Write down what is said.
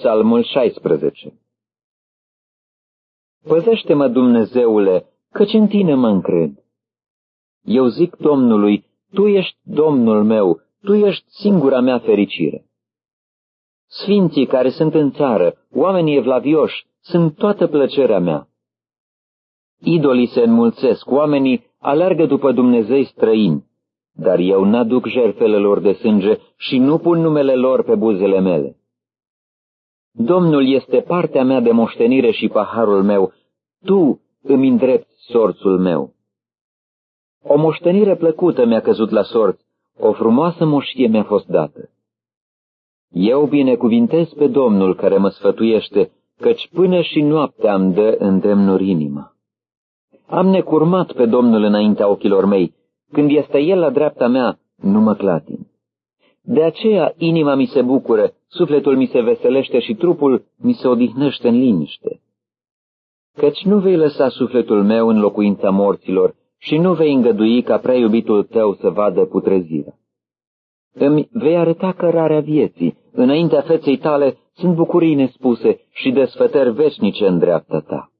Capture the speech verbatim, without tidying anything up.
Psalmul șaisprezece. Păzește-mă, Dumnezeule, căci în tine mă încred. Eu zic Domnului, Tu ești Domnul meu, Tu ești singura mea fericire. Sfinții care sunt în țară, oamenii evlavioși, sunt toată plăcerea mea. Idolii se înmulțesc, oamenii alergă după Dumnezei străini, dar eu n-aduc jertfele lor de sânge și nu pun numele lor pe buzele mele. Domnul este partea mea de moștenire și paharul meu, Tu îmi îndrepți sorțul meu. O moștenire plăcută mi-a căzut la sorți, o frumoasă moșie mi-a fost dată. Eu binecuvintez pe Domnul care mă sfătuiește, căci până și noaptea îmi dă îndemnuri inima. Am necurmat pe Domnul înaintea ochilor mei, când este El la dreapta mea, nu mă clatin. De aceea inima mi se bucură, sufletul mi se veselește și trupul mi se odihnește în liniște. Căci nu vei lăsa sufletul meu în locuința morților și nu vei îngădui ca prea iubitul tău să vadă putrezirea. Îmi vei arăta cărarea vieții, înaintea feței tale sunt bucurii nespuse și desfătări veșnice în dreapta ta.